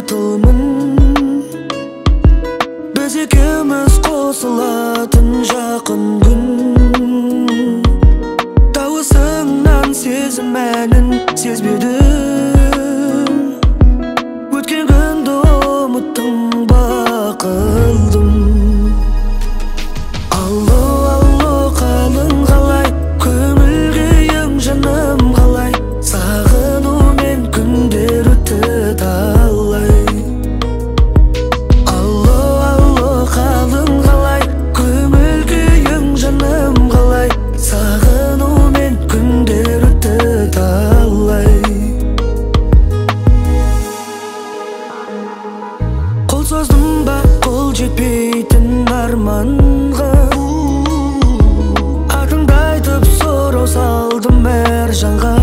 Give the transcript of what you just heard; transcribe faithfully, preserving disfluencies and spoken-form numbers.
батылмын. Біз екеуміз қосылатын жақын күн. Дауысыңнан сезім мәнін сезбедім. Өткен күнді ұмыттым ба қылдым. Алло, алло, қалың қалай, көңіл күйің жаным қалай, сағынумен күндер өтті талай. Алло, алло, қалың қалай, көңіл күйің жаным қалай, сағынумен күндер өтті талай. Қол создым ба қол жетпейтін арманға, атыңды айтып сұрау салдым әр жанға.